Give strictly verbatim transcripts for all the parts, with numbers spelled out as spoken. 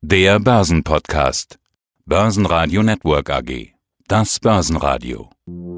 Der Börsenpodcast. Börsenradio Network A G. Das Börsenradio.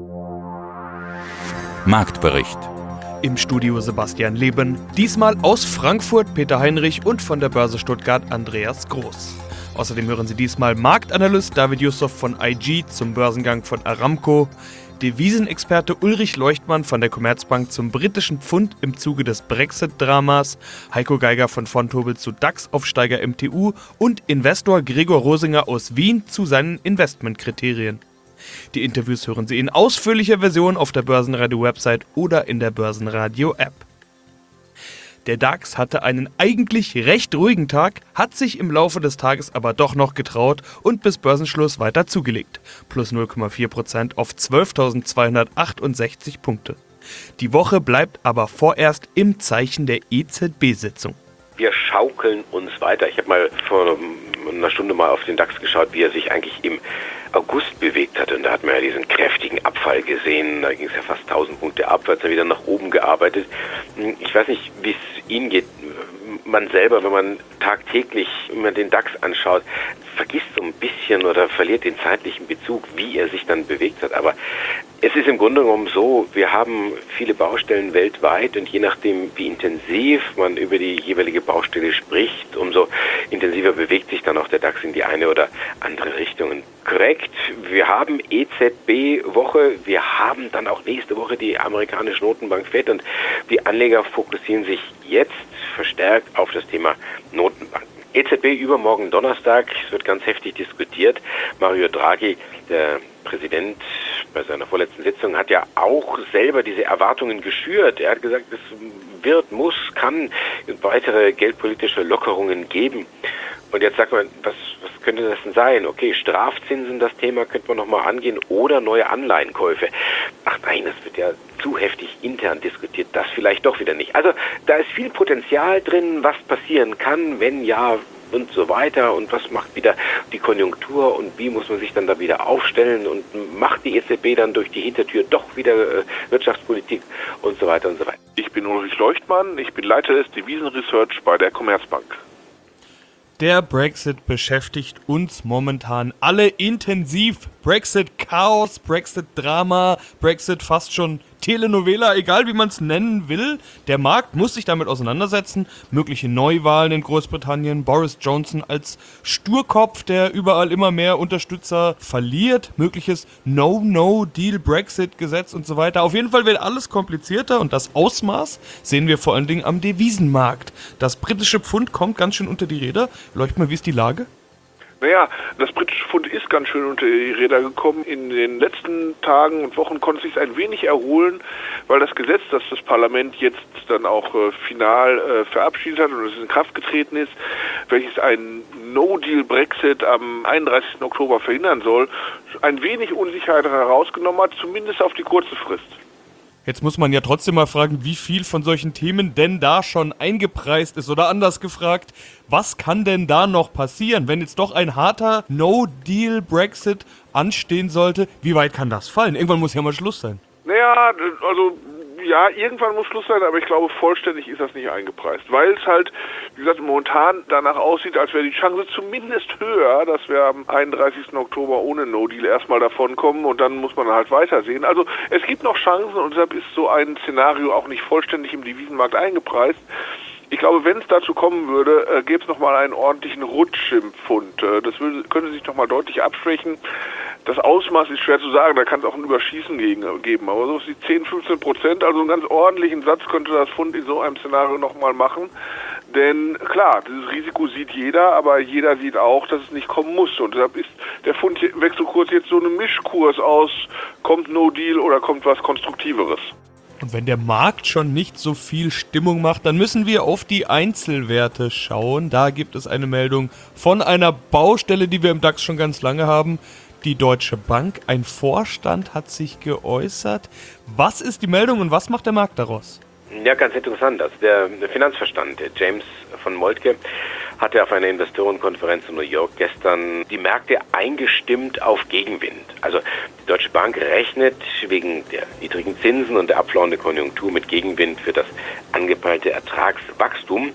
Marktbericht. Im Studio Sebastian Leben, diesmal aus Frankfurt Peter Heinrich und von der Börse Stuttgart Andreas Groß. Außerdem hören Sie diesmal Marktanalyst David Yusuf von I G zum Börsengang von Aramco, Devisenexperte Ulrich Leuchtmann von der Commerzbank zum britischen Pfund im Zuge des Brexit-Dramas, Heiko Geiger von Vontobel zu DAX-Aufsteiger M T U und Investor Gregor Rosinger aus Wien zu seinen Investmentkriterien. Die Interviews hören Sie in ausführlicher Version auf der Börsenradio-Website oder in der Börsenradio-App. Der DAX hatte einen eigentlich recht ruhigen Tag, hat sich im Laufe des Tages aber doch noch getraut und bis Börsenschluss weiter zugelegt. Plus null Komma vier Prozent auf zwölftausendzweihundertachtundsechzig Punkte. Die Woche bleibt aber vorerst im Zeichen der E Z B-Sitzung. Wir schaukeln uns weiter. Ich habe mal vor einer Stunde mal auf den DAX geschaut, wie er sich eigentlich im August bewegt hat. Und da hat man ja diesen kräftigen Abfall gesehen. Da ging es ja fast tausend Punkte abwärts, dann wieder nach oben gearbeitet. Ich weiß nicht, wie es Ihnen geht. Man selber, wenn man tagtäglich immer den DAX anschaut, vergisst so ein bisschen oder verliert den zeitlichen Bezug, wie er sich dann bewegt hat. Aber es ist im Grunde genommen so, wir haben viele Baustellen weltweit und je nachdem, wie intensiv man über die jeweilige Baustelle spricht, umso intensiver bewegt sich dann auch der DAX in die eine oder andere Richtung. Und korrekt, wir haben E Z B-Woche, wir haben dann auch nächste Woche die amerikanische Notenbank Fed und die Anleger fokussieren sich jetzt verstärkt auf das Thema Notenbanken. E Z B übermorgen Donnerstag, es wird ganz heftig diskutiert. Mario Draghi, der Präsident, bei seiner vorletzten Sitzung hat ja auch selber diese Erwartungen geschürt. Er hat gesagt, es wird, muss, kann weitere geldpolitische Lockerungen geben. Und jetzt sagt man, was, was könnte das denn sein? Okay, Strafzinsen, das Thema könnte man nochmal angehen oder neue Anleihenkäufe. Ach nein, das wird ja zu heftig intern diskutiert, das vielleicht doch wieder nicht. Also da ist viel Potenzial drin, was passieren kann, wenn ja und so weiter und was macht wieder die Konjunktur und wie muss man sich dann da wieder aufstellen und macht die E Z B dann durch die Hintertür doch wieder äh, Wirtschaftspolitik und so weiter und so weiter. Ich bin Ulrich Leuchtmann, ich bin Leiter des Devisenresearch bei der Commerzbank. Der Brexit beschäftigt uns momentan alle intensiv. Brexit-Chaos, Brexit-Drama, Brexit fast schon Telenovela, egal wie man es nennen will. Der Markt muss sich damit auseinandersetzen. Mögliche Neuwahlen in Großbritannien, Boris Johnson als Sturkopf, der überall immer mehr Unterstützer verliert. Mögliches No-No-Deal-Brexit-Gesetz und so weiter. Auf jeden Fall wird alles komplizierter und das Ausmaß sehen wir vor allen Dingen am Devisenmarkt. Das britische Pfund kommt ganz schön unter die Räder. Leuchtet mal, wie ist die Lage? Naja, das britische Pfund ist ganz schön unter die Räder gekommen. In den letzten Tagen und Wochen konnte es sich ein wenig erholen, weil das Gesetz, das das Parlament jetzt dann auch äh, final äh, verabschiedet hat und es in Kraft getreten ist, welches einen No-Deal-Brexit am einunddreißigsten Oktober verhindern soll, ein wenig Unsicherheit herausgenommen hat, zumindest auf die kurze Frist. Jetzt muss man ja trotzdem mal fragen, wie viel von solchen Themen denn da schon eingepreist ist. Oder anders gefragt, was kann denn da noch passieren, wenn jetzt doch ein harter No-Deal-Brexit anstehen sollte? Wie weit kann das fallen? Irgendwann muss ja mal Schluss sein. Naja, also ja, irgendwann muss Schluss sein, aber ich glaube, vollständig ist das nicht eingepreist. Weil es halt, wie gesagt, momentan danach aussieht, als wäre die Chance zumindest höher, dass wir am einunddreißigsten Oktober ohne No-Deal erstmal davonkommen und dann muss man halt weitersehen. Also es gibt noch Chancen und deshalb ist so ein Szenario auch nicht vollständig im Devisenmarkt eingepreist. Ich glaube, wenn es dazu kommen würde, äh, gäbe es nochmal einen ordentlichen Rutsch im Pfund. Äh, das würde, könnte sich nochmal deutlich abschwächen. Das Ausmaß ist schwer zu sagen, da kann es auch ein Überschießen gegen, geben. Aber so ist die zehn, fünfzehn Prozent, also einen ganz ordentlichen Satz könnte das Pfund in so einem Szenario nochmal machen. Denn klar, dieses Risiko sieht jeder, aber jeder sieht auch, dass es nicht kommen muss. Und deshalb ist der Pfund-Wechselkurs jetzt so ein Mischkurs aus, kommt No Deal oder kommt was Konstruktiveres. Und wenn der Markt schon nicht so viel Stimmung macht, dann müssen wir auf die Einzelwerte schauen. Da gibt es eine Meldung von einer Baustelle, die wir im DAX schon ganz lange haben. Die Deutsche Bank, ein Vorstand hat sich geäußert. Was ist die Meldung und was macht der Markt daraus? Ja, ganz interessant. Also der Finanzverstand, der James von Moltke, hatte auf einer Investorenkonferenz in New York gestern die Märkte eingestimmt auf Gegenwind. Also die Deutsche Bank rechnet wegen der niedrigen Zinsen und der abflauenden Konjunktur mit Gegenwind für das angepeilte Ertragswachstum.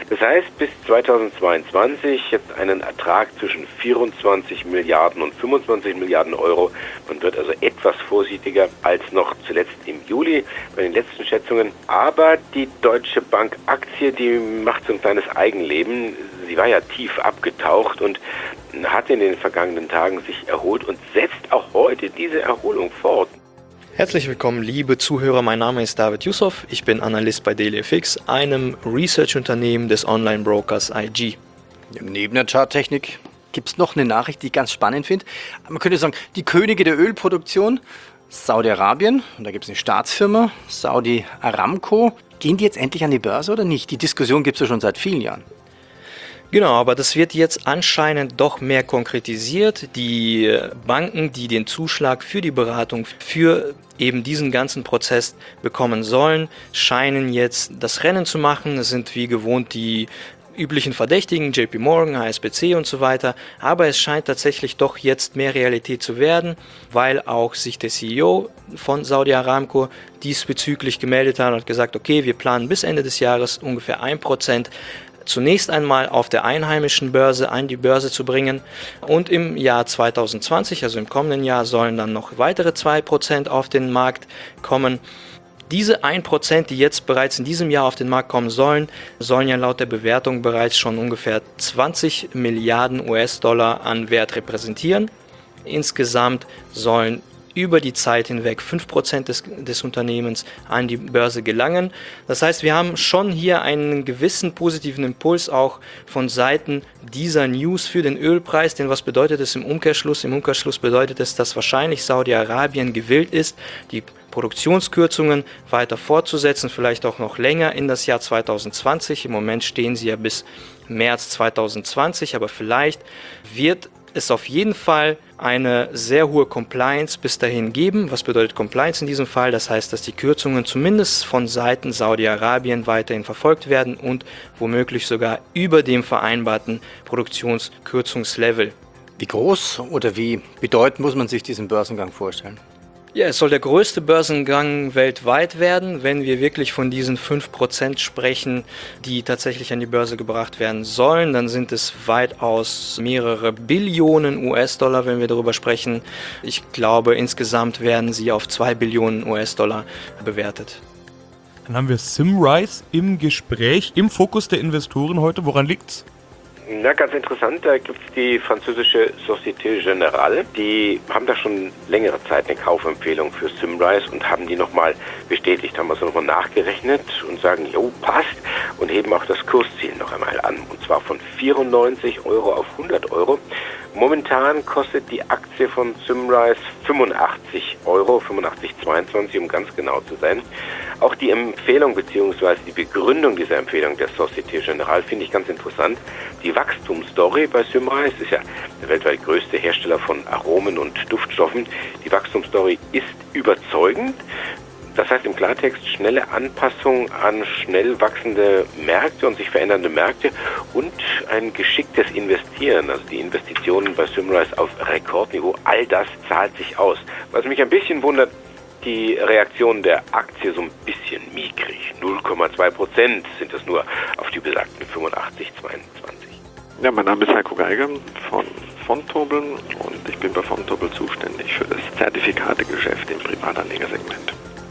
Das heißt, bis zweitausendzweiundzwanzig jetzt einen Ertrag zwischen vierundzwanzig Milliarden und fünfundzwanzig Milliarden Euro. Man wird also etwas vorsichtiger als noch zuletzt im Juli bei den letzten Schätzungen. Aber die Deutsche Bank Aktie, die macht so ein kleines Eigenleben. Sie war ja tief abgetaucht und hat in den vergangenen Tagen sich erholt und setzt auch heute diese Erholung fort. Herzlich willkommen, liebe Zuhörer. Mein Name ist David Yusuf. Ich bin Analyst bei DailyFX, einem Research-Unternehmen des Online-Brokers I G. Neben der Charttechnik gibt es noch eine Nachricht, die ich ganz spannend finde. Man könnte sagen, die Könige der Ölproduktion, Saudi-Arabien, und da gibt es eine Staatsfirma, Saudi Aramco. Gehen die jetzt endlich an die Börse oder nicht? Die Diskussion gibt es ja schon seit vielen Jahren. Genau, aber das wird jetzt anscheinend doch mehr konkretisiert. Die Banken, die den Zuschlag für die Beratung für eben diesen ganzen Prozess bekommen sollen, scheinen jetzt das Rennen zu machen. Es sind wie gewohnt die üblichen Verdächtigen, J P Morgan, H S B C und so weiter. Aber es scheint tatsächlich doch jetzt mehr Realität zu werden, weil auch sich der C E O von Saudi Aramco diesbezüglich gemeldet hat und hat gesagt, okay, wir planen bis Ende des Jahres ungefähr ein Prozent zunächst einmal auf der einheimischen Börse an die Börse zu bringen und im Jahr zweitausendzwanzig, also im kommenden Jahr, sollen dann noch weitere zwei Prozent auf den Markt kommen. Diese ein Prozent, die jetzt bereits in diesem Jahr auf den Markt kommen sollen, sollen ja laut der Bewertung bereits schon ungefähr zwanzig Milliarden U S-Dollar an Wert repräsentieren. Insgesamt sollen über die Zeit hinweg fünf Prozent des, des Unternehmens an die Börse gelangen. Das heißt, wir haben schon hier einen gewissen positiven Impuls auch von Seiten dieser News für den Ölpreis. Denn was bedeutet es im Umkehrschluss? Im Umkehrschluss bedeutet es, dass wahrscheinlich Saudi-Arabien gewillt ist, die Produktionskürzungen weiter fortzusetzen, vielleicht auch noch länger in das Jahr zweitausendzwanzig. Im Moment stehen sie ja bis März zweitausendzwanzig, aber vielleicht wird es auf jeden Fall eine sehr hohe Compliance bis dahin geben. Was bedeutet Compliance in diesem Fall? Das heißt, dass die Kürzungen zumindest von Seiten Saudi-Arabien weiterhin verfolgt werden und womöglich sogar über dem vereinbarten Produktionskürzungslevel. Wie groß oder wie bedeutend muss man sich diesen Börsengang vorstellen? Ja, es soll der größte Börsengang weltweit werden, wenn wir wirklich von diesen fünf Prozent sprechen, die tatsächlich an die Börse gebracht werden sollen. Dann sind es weitaus mehrere Billionen U S-Dollar, wenn wir darüber sprechen. Ich glaube, insgesamt werden sie auf zwei Billionen U S-Dollar bewertet. Dann haben wir Simrise im Gespräch, im Fokus der Investoren heute. Woran liegt's? Na, ganz interessant, da gibt es die französische Société Générale. Die haben da schon längere Zeit eine Kaufempfehlung für Simrise und haben die nochmal bestätigt, haben also nochmal nachgerechnet und sagen, jo, passt, und heben auch das Kursziel noch einmal an. Und zwar von vierundneunzig Euro auf hundert Euro. Momentan kostet die Aktie von Simrise fünfundachtzig Euro, fünfundachtzig Komma zweiundzwanzig, um ganz genau zu sein. Auch die Empfehlung bzw. die Begründung dieser Empfehlung der Société Générale finde ich ganz interessant. Die Wachstumsstory bei Simrise ist ja der weltweit größte Hersteller von Aromen und Duftstoffen. Die Wachstumsstory ist überzeugend. Das heißt im Klartext schnelle Anpassung an schnell wachsende Märkte und sich verändernde Märkte und ein geschicktes Investieren. Also die Investitionen bei Simrise auf Rekordniveau, all das zahlt sich aus. Was mich ein bisschen wundert, die Reaktion der Aktie so ein bisschen mickrig. null Komma zwei Prozent sind es nur auf die besagten fünfundachtzig Komma zweiundzwanzig. Ja, mein Name ist Heiko Geiger von Vontobel und ich bin bei Vontobel zuständig für das Zertifikategeschäft im Privatanlegersegment.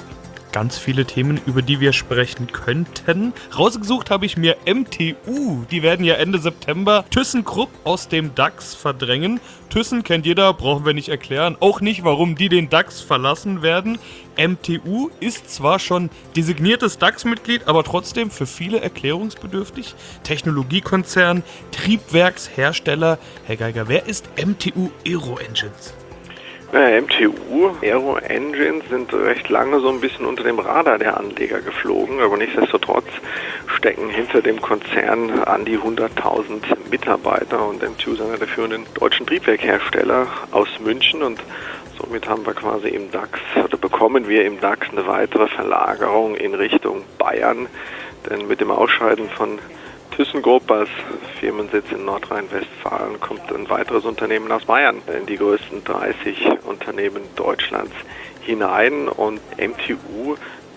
Ganz viele Themen, über die wir sprechen könnten. Rausgesucht habe ich mir M T U. Die werden ja Ende September ThyssenKrupp aus dem DAX verdrängen. Thyssen kennt jeder, brauchen wir nicht erklären. Auch nicht, warum die den DAX verlassen werden. M T U ist zwar schon designiertes DAX-Mitglied, aber trotzdem für viele erklärungsbedürftig. Technologiekonzern, Triebwerkshersteller. Herr Geiger, wer ist M T U Aero Engines? Ja, M T U, Aero Engines sind recht lange so ein bisschen unter dem Radar der Anleger geflogen, aber nichtsdestotrotz stecken hinter dem Konzern an die hunderttausend Mitarbeiter und M T U ist einer der führenden deutschen Triebwerkhersteller aus München und somit haben wir quasi im DAX oder bekommen wir im DAX eine weitere Verlagerung in Richtung Bayern, denn mit dem Ausscheiden von ThyssenKrupp als Firmensitz in Nordrhein-Westfalen kommt ein weiteres Unternehmen aus Bayern in die größten dreißig Unternehmen Deutschlands hinein und M T U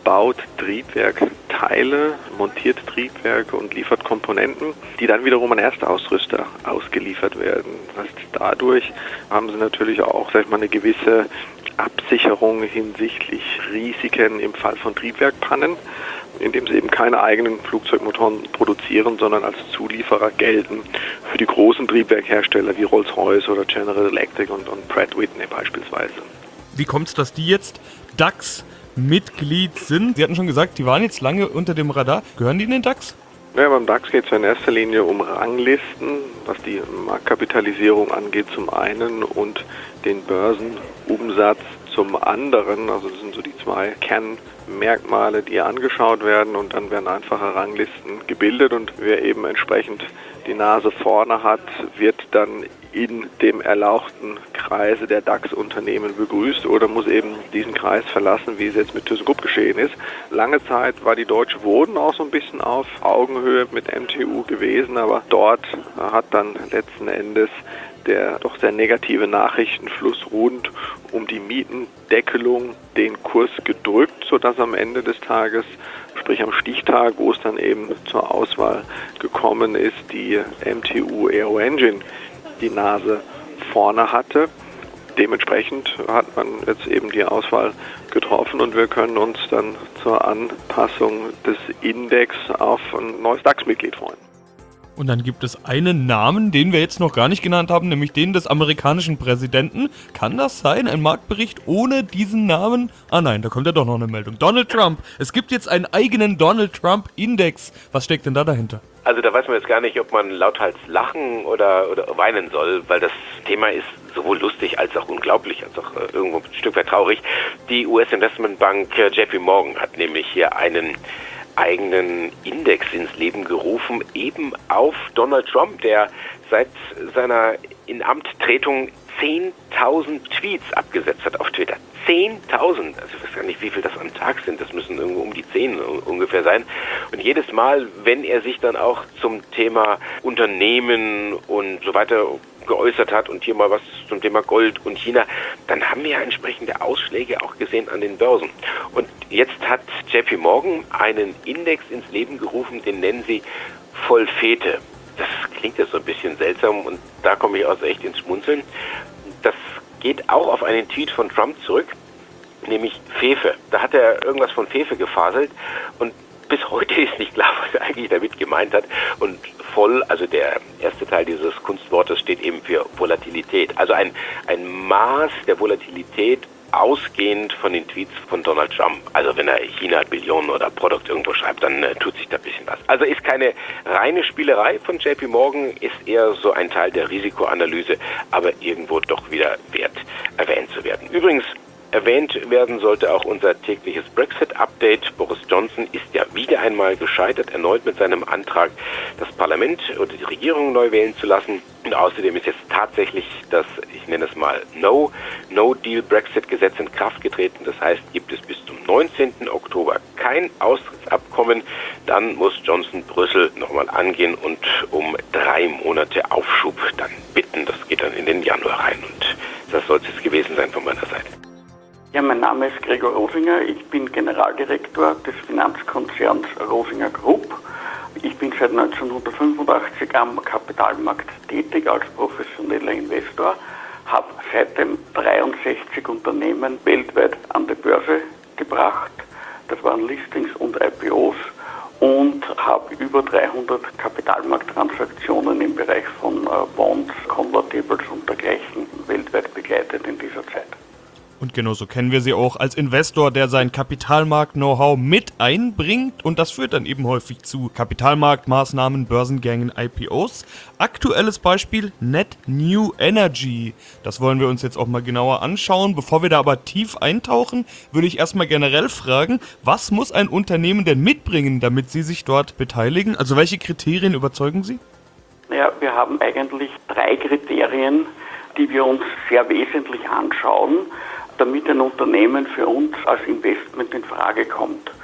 baut Triebwerkteile, montiert Triebwerke und liefert Komponenten, die dann wiederum an Erstausrüster ausgeliefert werden. Das heißt, dadurch haben sie natürlich auch, sag ich mal, eine gewisse Absicherung hinsichtlich Risiken im Fall von Triebwerkpannen, indem sie eben keine eigenen Flugzeugmotoren produzieren, sondern als Zulieferer gelten für die großen Triebwerkhersteller wie Rolls-Royce oder General Electric und, und Pratt Whitney beispielsweise. Wie kommt es, dass die jetzt D A X-Mitglied sind? Sie hatten schon gesagt, die waren jetzt lange unter dem Radar. Gehören die in den D A X? Ja, beim D A X geht es in erster Linie um Ranglisten, was die Marktkapitalisierung angeht zum einen und den Börsenumsatz zum anderen. Also das sind so die zwei Kernmerkmale, die angeschaut werden und dann werden einfache Ranglisten gebildet und wer eben entsprechend die Nase vorne hat, wird dann in dem erlauchten Kreise der D A X-Unternehmen begrüßt oder muss eben diesen Kreis verlassen, wie es jetzt mit ThyssenKrupp geschehen ist. Lange Zeit war die Deutsche Wohnen auch so ein bisschen auf Augenhöhe mit M T U gewesen, aber dort hat dann letzten Endes der doch sehr negative Nachrichtenfluss rund um die Mietendeckelung den Kurs gedrückt, sodass am Ende des Tages, sprich am Stichtag, wo es dann eben zur Auswahl gekommen ist, die M T U Aero Engine die Nase vorne hatte. Dementsprechend hat man jetzt eben die Auswahl getroffen und wir können uns dann zur Anpassung des Index auf ein neues D A X-Mitglied freuen. Und dann gibt es einen Namen, den wir jetzt noch gar nicht genannt haben, nämlich den des amerikanischen Präsidenten. Kann das sein? Ein Marktbericht ohne diesen Namen? Ah nein, da kommt ja doch noch eine Meldung. Donald Trump. Es gibt jetzt einen eigenen Donald Trump-Index. Was steckt denn da dahinter? Also da weiß man jetzt gar nicht, ob man lauthals lachen oder, oder weinen soll, weil das Thema ist sowohl lustig als auch unglaublich, als auch äh, irgendwo ein Stück weit traurig. Die U S-Investmentbank äh, J P Morgan hat nämlich hier einen eigenen Index ins Leben gerufen, eben auf Donald Trump, der seit seiner Inamttretung zehntausend Tweets abgesetzt hat auf Twitter. zehntausend! Also ich weiß gar nicht, wie viel das am Tag sind. Das müssen irgendwo um die zehn ungefähr sein. Und jedes Mal, wenn er sich dann auch zum Thema Unternehmen und so weiter geäußert hat und hier mal was zum Thema Gold und China, dann haben wir ja entsprechende Ausschläge auch gesehen an den Börsen. Und jetzt hat J P Morgan einen Index ins Leben gerufen, den nennen sie Vollfete. Das klingt jetzt so ein bisschen seltsam und da komme ich auch echt ins Schmunzeln. Das geht auch auf einen Tweet von Trump zurück, nämlich Fefe. Da hat er irgendwas von Fefe gefaselt und bis heute ist nicht klar, was er eigentlich damit gemeint hat. Und voll, also der erste Teil dieses Kunstwortes steht eben für Volatilität. Also ein, ein Maß der Volatilität ausgehend von den Tweets von Donald Trump. Also wenn er China Billionen oder Produkt irgendwo schreibt, dann äh, tut sich da ein bisschen was. Also ist keine reine Spielerei von J P Morgan, ist eher so ein Teil der Risikoanalyse, aber irgendwo doch wieder wert erwähnt zu werden. Übrigens, erwähnt werden sollte auch unser tägliches Brexit-Update. Boris Johnson ist ja wieder einmal gescheitert, erneut mit seinem Antrag, das Parlament oder die Regierung neu wählen zu lassen. Und außerdem ist jetzt tatsächlich das, ich nenne es mal, No, No-Deal-Brexit-Gesetz in Kraft getreten. Das heißt, gibt es bis zum neunzehnten Oktober kein Austrittsabkommen, dann muss Johnson Brüssel nochmal angehen und um drei Monate Aufschub dann bitten. Das geht dann in den Januar rein und das soll es jetzt gewesen sein von meiner Seite. Ja, mein Name ist Gregor Rosinger, ich bin Generaldirektor des Finanzkonzerns Rosinger Group. Ich bin seit neunzehnhundertfünfundachtzig am Kapitalmarkt tätig als professioneller Investor, habe seitdem dreiundsechzig Unternehmen weltweit an die Börse gebracht. Das waren Listings und I P Os und habe über dreihundert Kapitalmarkttransaktionen im Bereich von Bonds, Convertibles und dergleichen weltweit begleitet in dieser Zeit. Und genauso kennen wir sie auch als Investor, der sein Kapitalmarkt-Know-how mit einbringt und das führt dann eben häufig zu Kapitalmarktmaßnahmen, Börsengängen, I P Os. Aktuelles Beispiel Net New Energy. Das wollen wir uns jetzt auch mal genauer anschauen. Bevor wir da aber tief eintauchen, würde ich erstmal generell fragen, was muss ein Unternehmen denn mitbringen, damit Sie sich dort beteiligen? Also welche Kriterien überzeugen Sie? Ja, wir haben eigentlich drei Kriterien, die wir uns sehr wesentlich anschauen, damit ein Unternehmen für uns als Investment in Frage kommt.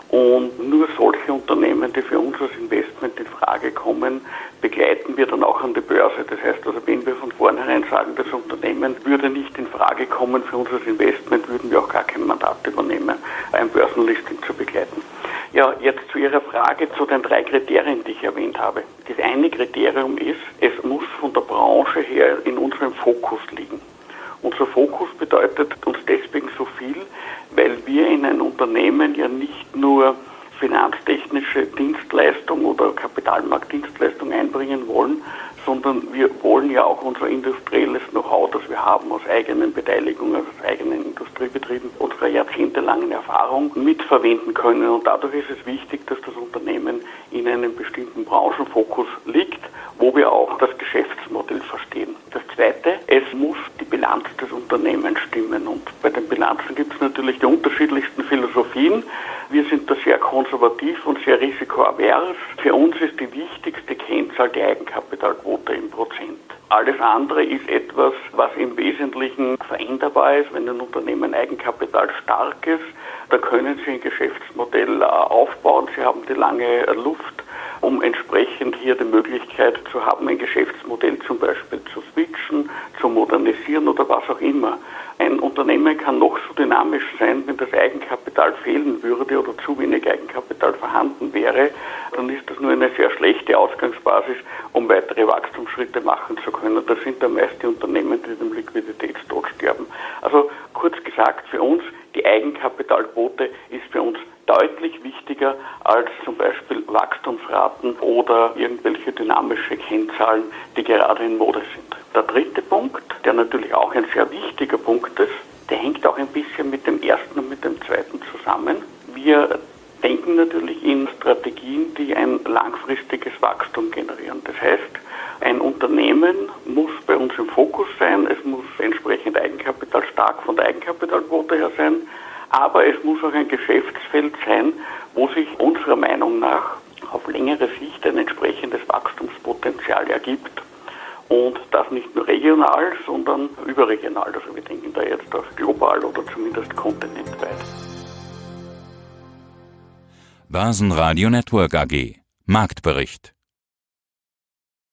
Und nur solche Unternehmen, die für uns als Investment in Frage kommen, begleiten wir dann auch an die Börse. Das heißt also, wenn wir von vornherein sagen, das Unternehmen würde nicht in Frage kommen für uns als Investment, würden wir auch gar kein Mandat übernehmen, ein Börsenlisting zu begleiten. Ja, jetzt zu Ihrer Frage zu den drei Kriterien, die ich erwähnt habe. Das eine Kriterium ist, es muss von der Branche her in unserem Fokus liegen. Unser Fokus bedeutet uns deswegen so viel, weil wir in ein Unternehmen ja nicht nur finanztechnische Dienstleistung oder Kapitalmarktdienstleistung einbringen wollen, sondern wir wollen ja auch unser industrielles Know-how, das wir haben aus eigenen Beteiligungen, aus eigenen Industriebetrieben, unserer jahrzehntelangen Erfahrung mitverwenden können. Und dadurch ist es wichtig, dass das Unternehmen in einem bestimmten Branchenfokus liegt, wo wir auch das Geschäftsmodell verstehen. Das Zweite, es muss die Bilanz des Unternehmens stimmen. Und bei den Bilanzen gibt es natürlich die unterschiedlichsten Philosophien. Wir sind da sehr konservativ und sehr risikoavers. Für uns ist die wichtigste Kennzahl die Eigenkapitalquote im Prozent. Alles andere ist etwas, was im Wesentlichen veränderbar ist. Wenn ein Unternehmen Eigenkapital stark ist, dann können Sie ein Geschäftsmodell aufbauen. Sie haben die lange Luft, um entsprechend hier die Möglichkeit zu haben, ein Geschäftsmodell zum Beispiel zu switchen, zu modernisieren oder was auch immer. Ein Unternehmen kann noch so dynamisch sein, wenn das Eigenkapital fehlen würde oder zu wenig Eigenkapital vorhanden wäre, dann ist das nur eine sehr schlechte Ausgangsbasis, um weitere Wachstumsschritte machen zu können. Das sind dann meist die Unternehmen, die dem Liquiditätstod sterben. Also kurz gesagt, für uns die Eigenkapitalquote ist für uns deutlich wichtiger als zum Beispiel Wachstumsraten oder irgendwelche dynamische Kennzahlen, die gerade in Mode sind. Der dritte Punkt, der natürlich auch ein sehr wichtiger Punkt ist, der hängt auch ein bisschen mit dem ersten und mit dem zweiten zusammen. Wir denken natürlich in Strategien, die ein langfristiges Wachstum generieren. Das heißt, ein Unternehmen muss bei uns im Fokus sein, es muss entsprechend Eigenkapital stark von der Eigenkapitalquote her sein, aber es muss auch ein Geschäftsfeld sein, wo sich unserer Meinung nach auf längere Sicht ein entsprechendes Wachstumspotenzial ergibt. Und das nicht nur regional, sondern überregional. Also wir denken da jetzt auch global oder zumindest kontinentweit. Börsenradio Network A G Marktbericht